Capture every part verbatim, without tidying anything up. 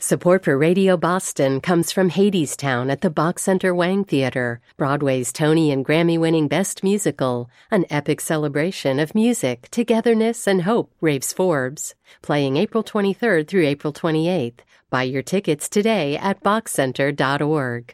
Support for Radio Boston comes from Hadestown at the Bach Center Wang Theater, Broadway's Tony and Grammy-winning Best Musical, an epic celebration of music, togetherness, and hope, raves Forbes. Playing April twenty-third through April twenty-eighth. Buy your tickets today at bach center dot org.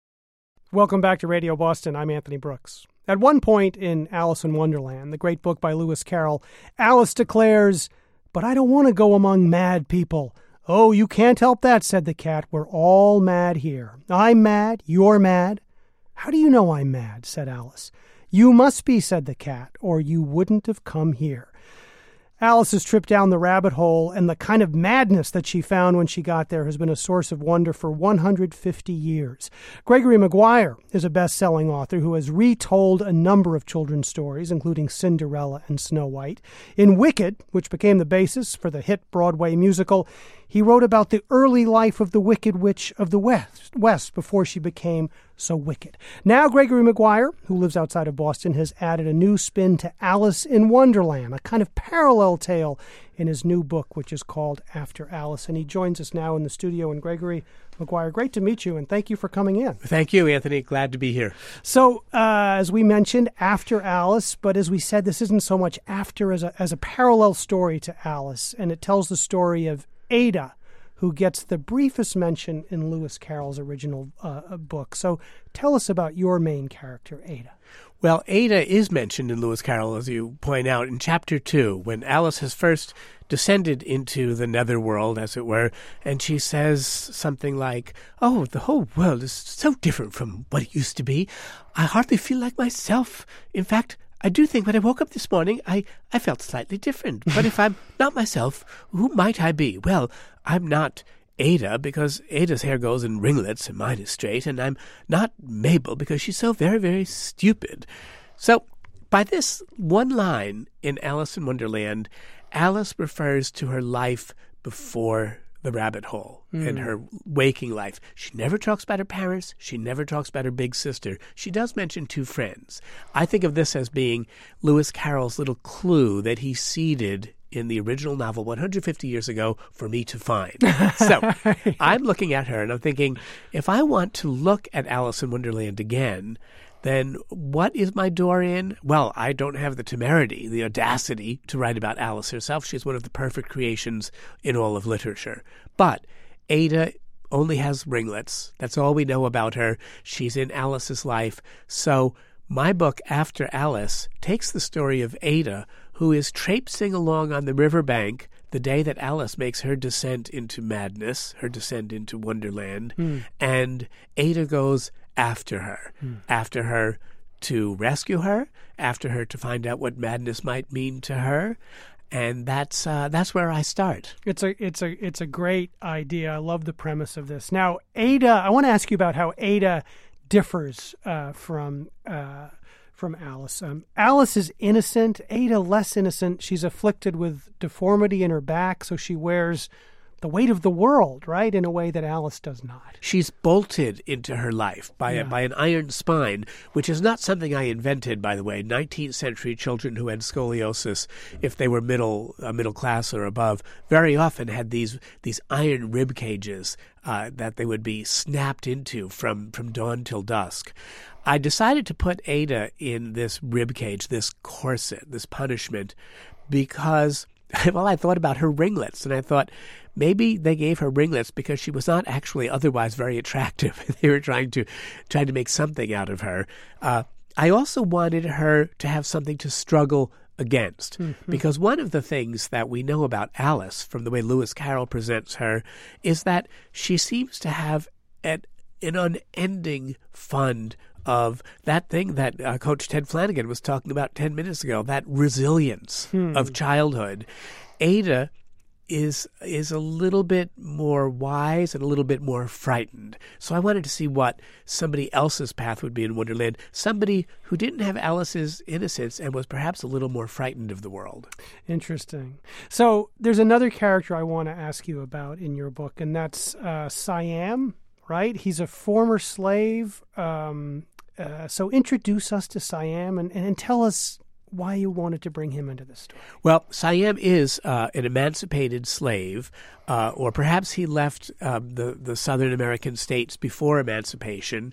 Welcome back to Radio Boston. I'm Anthony Brooks. At one point in Alice in Wonderland, the great book by Lewis Carroll, Alice declares, "But I don't want to go among mad people." "Oh, you can't help that," said the cat. "We're all mad here. I'm mad. You're mad." "How do you know I'm mad?" said Alice. "You must be," said the cat, "or you wouldn't have come here." Alice's trip down the rabbit hole and the kind of madness that she found when she got there has been a source of wonder for one hundred fifty years. Gregory Maguire is a best-selling author who has retold a number of children's stories, including Cinderella and Snow White. In Wicked, which became the basis for the hit Broadway musical, he wrote about the early life of the Wicked Witch of the West, West before she became so wicked. Now Gregory Maguire, who lives outside of Boston, has added a new spin to Alice in Wonderland, a kind of parallel tale in his new book, which is called After Alice. And he joins us now in the studio. And Gregory Maguire, great to meet you, and thank you for coming in. Thank you, Anthony. Glad to be here. So, uh, as we mentioned, After Alice, but as we said, this isn't so much after as a, as a parallel story to Alice, and it tells the story of Ada, who gets the briefest mention in Lewis Carroll's original uh, book. So tell us about your main character, Ada. Well, Ada is mentioned in Lewis Carroll, as you point out, in Chapter two, when Alice has first descended into the netherworld, as it were, and she says something like, "Oh, the whole world is so different from what it used to be. I hardly feel like myself. In fact, I do think when I woke up this morning, I, I felt slightly different. But if I'm not myself, who might I be? Well, I'm not Ada, because Ada's hair goes in ringlets and mine is straight, and I'm not Mabel because she's so very, very stupid." So by this one line in Alice in Wonderland, Alice refers to her life before the rabbit hole mm. and her waking life. She never talks about her parents. She never talks about her big sister. She does mention two friends. I think of this as being Lewis Carroll's little clue that he seeded in the original novel one hundred fifty years ago for me to find. So I'm looking at her and I'm thinking, if I want to look at Alice in Wonderland again, then what is my door in? Well, I don't have the temerity, the audacity to write about Alice herself. She's one of the perfect creations in all of literature. But Ada only has ringlets. That's all we know about her. She's in Alice's life. So my book, After Alice, takes the story of Ada, who is traipsing along on the riverbank the day that Alice makes her descent into madness, her descent into Wonderland, mm. and Ada goes after her, mm. after her to rescue her, after her to find out what madness might mean to her. And that's uh, that's where I start. It's a it's a it's a great idea. I love the premise of this. Now, Ada, I want to ask you about how Ada differs uh, from uh, from Alice. Um, Alice is innocent. Ada less innocent. She's afflicted with deformity in her back, so she wears the weight of the world, right, in a way that Alice does not. She's bolted into her life by yeah. a, by an iron spine, which is not something I invented, by the way. nineteenth century children who had scoliosis, if they were middle uh, middle class or above, very often had these these iron rib cages uh, that they would be snapped into from, from dawn till dusk. I decided to put Ada in this rib cage, this corset, this punishment, because, well, I thought about her ringlets, and I thought, maybe they gave her ringlets because she was not actually otherwise very attractive. They were trying to trying to make something out of her. Uh, I also wanted her to have something to struggle against, mm-hmm. because one of the things that we know about Alice from the way Lewis Carroll presents her is that she seems to have an, an unending fund of that thing that uh, Coach Ted Flanagan was talking about ten minutes ago, that resilience hmm. of childhood. Ada is is a little bit more wise and a little bit more frightened. So I wanted to see what somebody else's path would be in Wonderland, somebody who didn't have Alice's innocence and was perhaps a little more frightened of the world. Interesting. So there's another character I want to ask you about in your book, and that's uh, Siam, right? He's a former slave. Um, uh, so introduce us to Siam and, and tell us why you wanted to bring him into this story. Well, Siam is uh, an emancipated slave, uh, or perhaps he left um, the, the Southern American states before emancipation.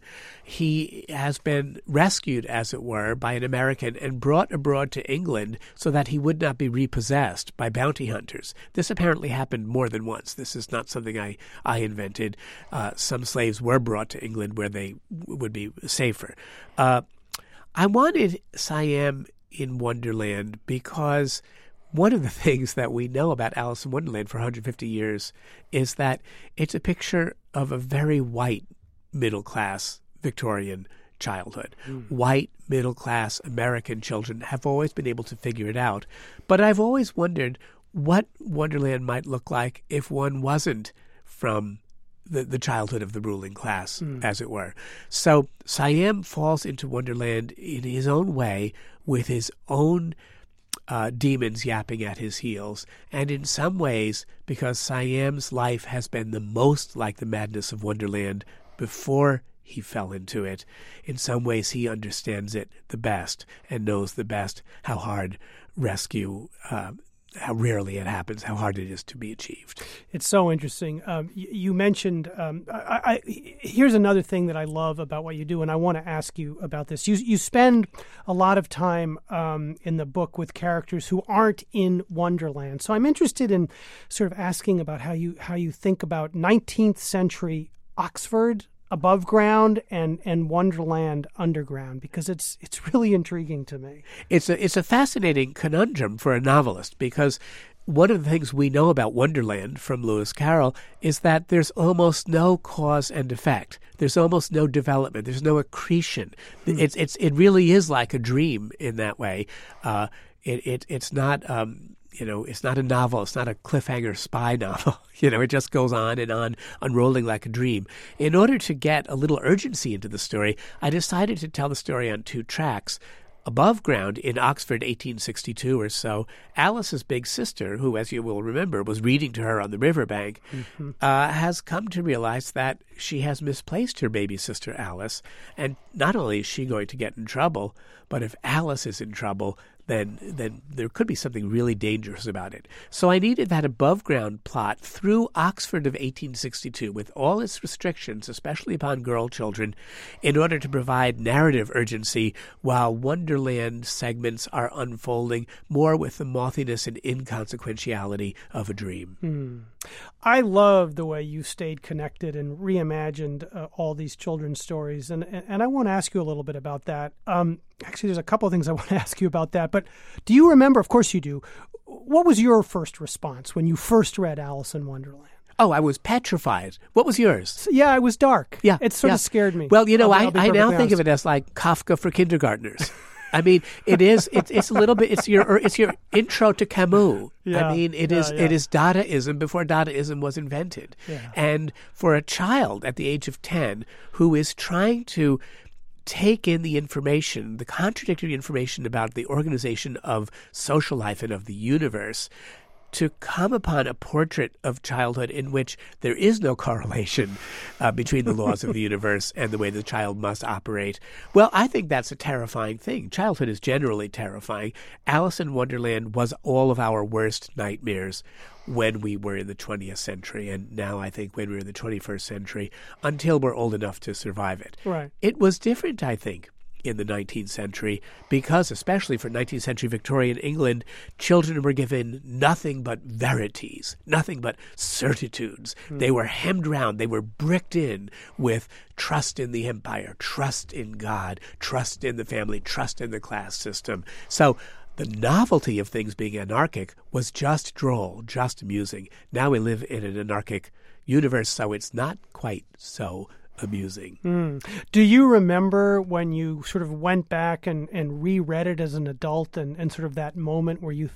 He has been rescued, as it were, by an American and brought abroad to England so that he would not be repossessed by bounty hunters. This apparently happened more than once. This is not something I, I invented. Uh, some slaves were brought to England where they w- would be safer. Uh, I wanted Siam in Wonderland because one of the things that we know about Alice in Wonderland for one hundred fifty years is that it's a picture of a very white middle-class Victorian childhood. Mm. White middle-class American children have always been able to figure it out. But I've always wondered what Wonderland might look like if one wasn't from The, the childhood of the ruling class, mm. as it were. So Siam falls into Wonderland in his own way with his own uh, demons yapping at his heels. And in some ways, because Siam's life has been the most like the madness of Wonderland before he fell into it, in some ways he understands it the best and knows the best how hard rescue uh, how rarely it happens, how hard it is to be achieved. It's so interesting. Um, you, you mentioned, um, I, I, here's another thing that I love about what you do, and I want to ask you about this. You, you spend a lot of time um, in the book with characters who aren't in Wonderland. So I'm interested in sort of asking about how you how you think about nineteenth century Oxford above ground and, and Wonderland underground, because it's it's really intriguing to me. It's a it's a fascinating conundrum for a novelist, because one of the things we know about Wonderland from Lewis Carroll is that there's almost no cause and effect. There's almost no development. There's no accretion. Hmm. It's it's it really is like a dream in that way. Uh, it, it it's not. Um, You know, it's not a novel. It's not a cliffhanger spy novel. You know, it just goes on and on, unrolling like a dream. In order to get a little urgency into the story, I decided to tell the story on two tracks. Above ground, in Oxford, eighteen sixty-two or so, Alice's big sister, who, as you will remember, was reading to her on the riverbank, mm-hmm. uh, has come to realize that she has misplaced her baby sister, Alice. And not only is she going to get in trouble, but if Alice is in trouble, then then there could be something really dangerous about it. So I needed that above-ground plot through Oxford of eighteen sixty-two, with all its restrictions, especially upon girl children, in order to provide narrative urgency while Wonderland segments are unfolding more with the mothiness and inconsequentiality of a dream. Mm. I love the way you stayed connected and reimagined uh, all these children's stories, and and I want to ask you a little bit about that. Um, actually, there's a couple of things I want to ask you about that, but do you remember, of course you do, what was your first response when you first read Alice in Wonderland? Oh, I was petrified. What was yours? So, yeah, it was dark. Yeah. It sort yeah. of scared me. Well, you know, I'll, I, I'll I now honest. think of it as like Kafka for kindergartners. I mean, it is. It's it's a little bit. It's your it's your intro to Camus. Yeah, I mean, it yeah, is yeah. it is Dadaism before Dadaism was invented. Yeah. And for a child at the age of ten who is trying to take in the information, the contradictory information about the organization of social life and of the universe, to come upon a portrait of childhood in which there is no correlation uh, between the laws of the universe and the way the child must operate, well, I think that's a terrifying thing. Childhood is generally terrifying. Alice in Wonderland was all of our worst nightmares when we were in the twentieth century, and now I think when we're in the twenty-first century, until we're old enough to survive it. Right. It was different, I think, in the nineteenth century, because especially for nineteenth century Victorian England, children were given nothing but verities, nothing but certitudes. Mm. They were hemmed round, they were bricked in with trust in the empire, trust in God, trust in the family, trust in the class system. So the novelty of things being anarchic was just droll, just amusing. Now we live in an anarchic universe, so it's not quite so amusing. Mm. Do you remember when you sort of went back and, and reread it as an adult and, and sort of that moment where you thought,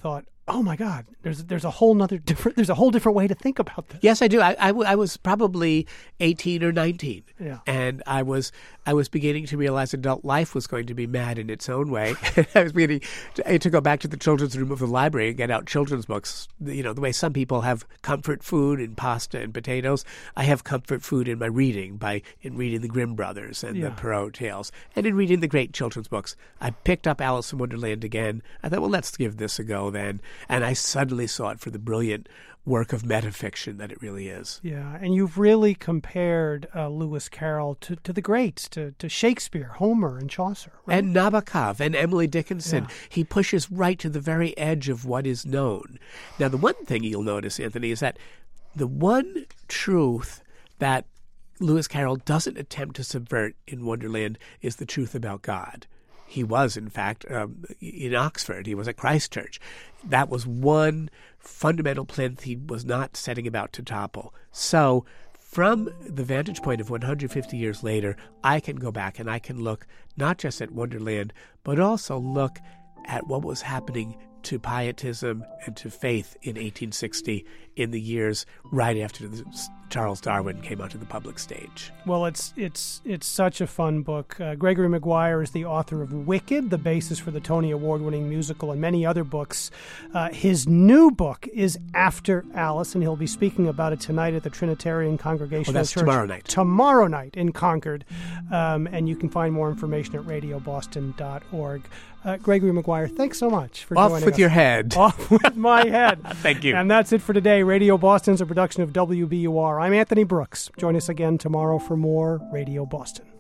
oh my God, there's there's a whole nother different there's a whole different way to think about this. Yes, I do. I, I, w- I was probably eighteen or nineteen, yeah. and I was I was beginning to realize adult life was going to be mad in its own way. I was beginning to, to go back to the children's room of the library and get out children's books. You know, the way some people have comfort food in pasta and potatoes, I have comfort food in my reading by in reading the Grimm brothers and yeah. the Perrault tales, and in reading the great children's books. I picked up Alice in Wonderland again. I thought, well, let's give this a go then. And I suddenly saw it for the brilliant work of metafiction that it really is. Yeah, and you've really compared uh, Lewis Carroll to, to the greats, to, to Shakespeare, Homer, and Chaucer. Right? And Nabokov and Emily Dickinson. Yeah. He pushes right to the very edge of what is known. Now, the one thing you'll notice, Anthony, is that the one truth that Lewis Carroll doesn't attempt to subvert in Wonderland is the truth about God. He was, in fact, um, in Oxford. He was at Christ Church. That was one fundamental plinth he was not setting about to topple. So from the vantage point of one hundred fifty years later, I can go back and I can look not just at Wonderland, but also look at what was happening to pietism and to faith in eighteen sixty, in the years right after the, Charles Darwin came onto the public stage. Well, it's it's it's such a fun book. Uh, Gregory Maguire is the author of Wicked, the basis for the Tony Award-winning musical, and many other books. Uh, his new book is After Alice, and he'll be speaking about it tonight at the Trinitarian Congregational oh, that's Church. tomorrow night. Tomorrow night in Concord. Um, and you can find more information at radio boston dot org. Uh, Gregory Maguire, thanks so much for Off joining us. Off with your head. Off with my head. Thank you. And that's it for today. Radio Boston's a production of W B U R. I'm Anthony Brooks. Join us again tomorrow for more Radio Boston.